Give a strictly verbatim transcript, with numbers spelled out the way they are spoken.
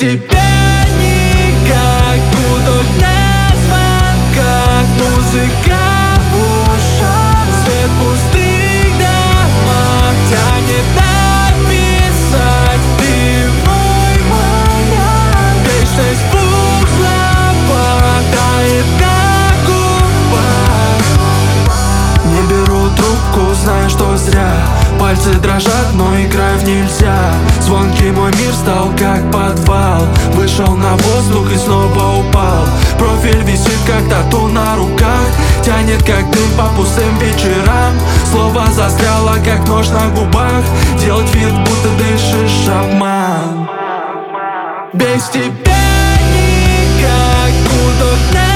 тебя никак, будут на звонках, музыка в ушах, свет в пустых домах тянет написать: ты мой маяк. Вечность в двух словах тает на губах. Не беру трубку, знаю, что зря. Пальцы дрожат, но играть нельзя. Звонкий мой мир стал как подвал. Вышел на воздух и снова упал. Профиль висит как тату на руках. Тянет как дым по пустым вечерам. Слово застряло как нож на губах. Делать вид, будто дышишь обман. Без тебя никак, будут на